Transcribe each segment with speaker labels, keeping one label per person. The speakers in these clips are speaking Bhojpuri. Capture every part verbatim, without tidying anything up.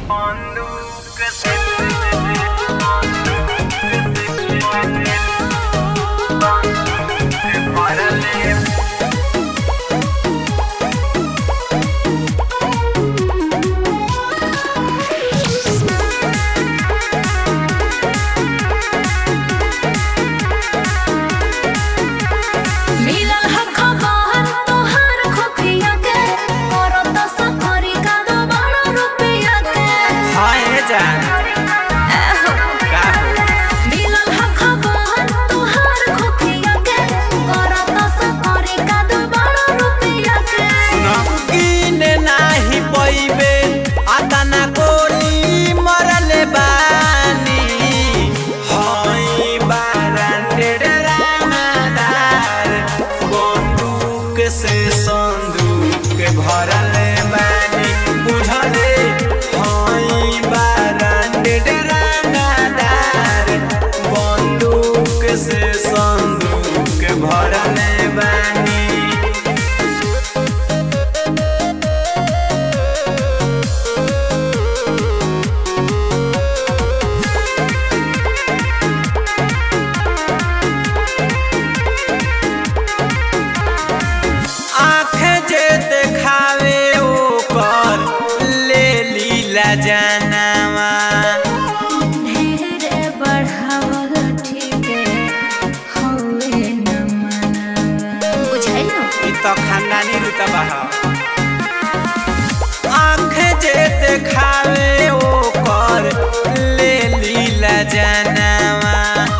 Speaker 1: जनावा
Speaker 2: ढेरे बढ़ावल ठीके हवे न मनावा बुझाइल
Speaker 1: ई तो खानदानी रुतबा ह आँख जे देखावे ओकर ले लीला जनावा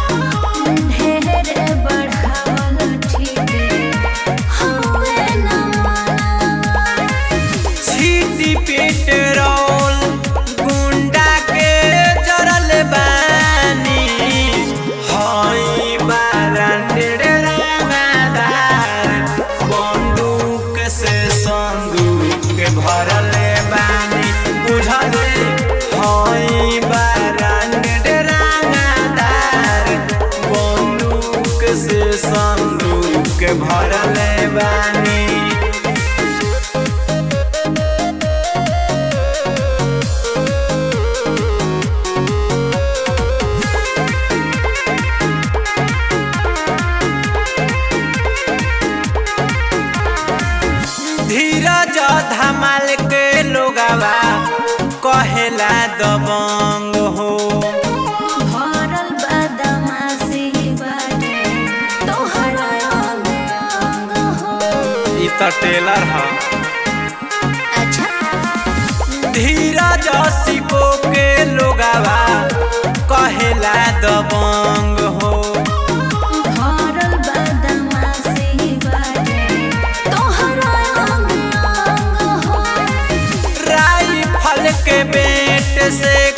Speaker 2: ढेरे बढ़ावल ठीके हवे न मनावा
Speaker 1: छीटी पेट्रोल गुंडा के जरल बानी हई बारंडेर रंगदार बंदूक से संदूक भरल बानी बुझले हई बारंडेर रंगदार बंदूक से संदूक भरल बानी धीरज धमाल के लोगवा कहेला दबंग हो
Speaker 2: भरल बदमाशी बाटे तोहरा अंग अंग हो
Speaker 1: ई त टेलर ह
Speaker 2: अच्छा
Speaker 1: धीरज सिको के लोगवा कहेला दबंग हो
Speaker 2: भरल बदमाशी बाटे तोहरा अंग अंग हो
Speaker 1: राइफल के बेट से